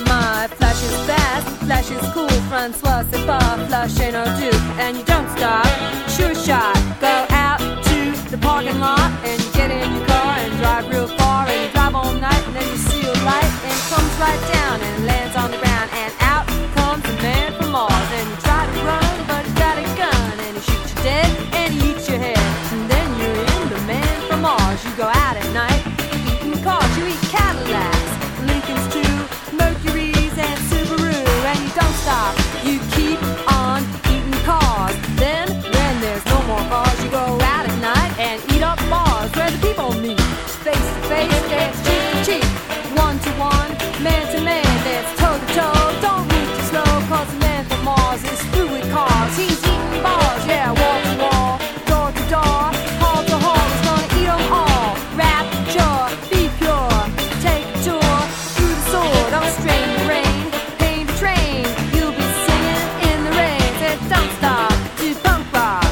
my, flash is fast, flash is cool. Francois, c'est pas flash ain't no duke. And you don't stop, sure shot. Go out to the parking lot and you get in your car and drive real far. And you drive all night and then you see a light and it comes right down and lands on the ground. And out comes a man from Mars. And you try to run but he's got a gun and he shoots you dead and he eats your head. And then you're in the man from Mars. You go out at night eating cars, you eat Cadillacs, Lincolns too, Mercuries and Subaru. And you don't stop, you keep on eating cars. Then when there's no more cars, you go out at night and eat up bars where the people meet. Face to face, dance cheek to cheek, one to one, man to man, dance toe to toe. Don't move too slow, cause the man from Mars is through with cars. He's eating bars, yeah, wall to wall, door to door, hall to hall. He's gonna eat them all. Rapture, be pure, take a tour through the sword. Don't strain the rain, paint the train. You'll be singing in the rain. Said don't stop, do punk rock.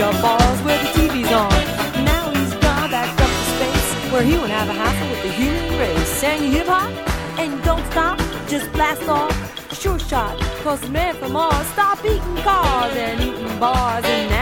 the bars where the TV's on. Now he's gone back up to space where he won't have a hassle with the human race. And you hip hop and you don't stop, just blast off, sure shot. Cause the man from Mars stopped eating cars and eating bars, and now